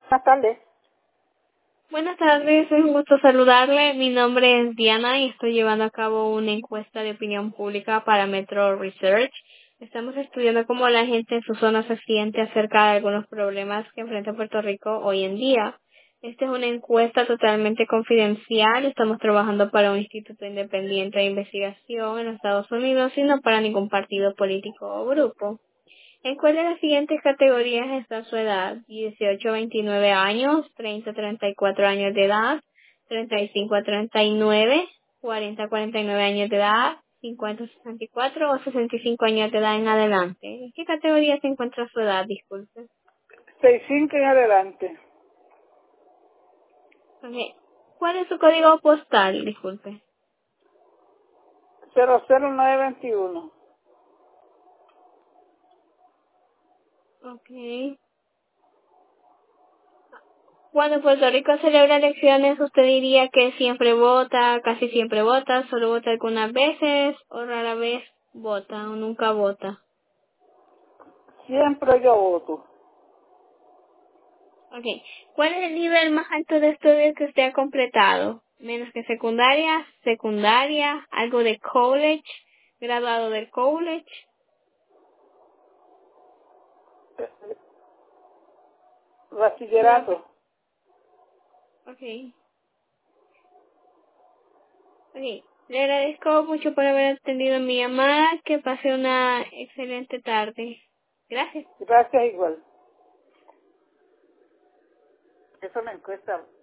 Buenas tardes. Buenas tardes, es un gusto saludarle. Mi nombre es Diana y estoy llevando a cabo una encuesta de opinión pública para Metro Research. Estamos estudiando cómo la gente en su zona se siente acerca de algunos problemas que enfrenta Puerto Rico hoy en día. Esta es una encuesta totalmente confidencial. Estamos trabajando para un instituto independiente de investigación en los Estados Unidos y no para ningún partido político o grupo. ¿En cuál de las siguientes categorías está su edad? 18 a 29 años, 30 a 34 años de edad, 35 a 39, 40 a 49 años de edad, 50 a 64 o 65 años de edad en adelante. ¿En qué categoría se encuentra su edad? Disculpe. 65 en adelante. Ok. ¿Cuál es su código postal? Disculpe. 00921. Ok. Cuando Puerto Rico celebra elecciones, ¿usted diría que siempre vota, casi siempre vota, solo vota algunas veces o rara vez vota o nunca vota? Siempre yo voto. Okay. ¿Cuál es el nivel más alto de estudios que usted ha completado? Menos que secundaria, algo de college, graduado del college. Bachillerato. Okay. Okay. Le agradezco mucho por haber atendido mi llamada. Que pase una excelente tarde. Gracias. Gracias igual. Eso me encuesta.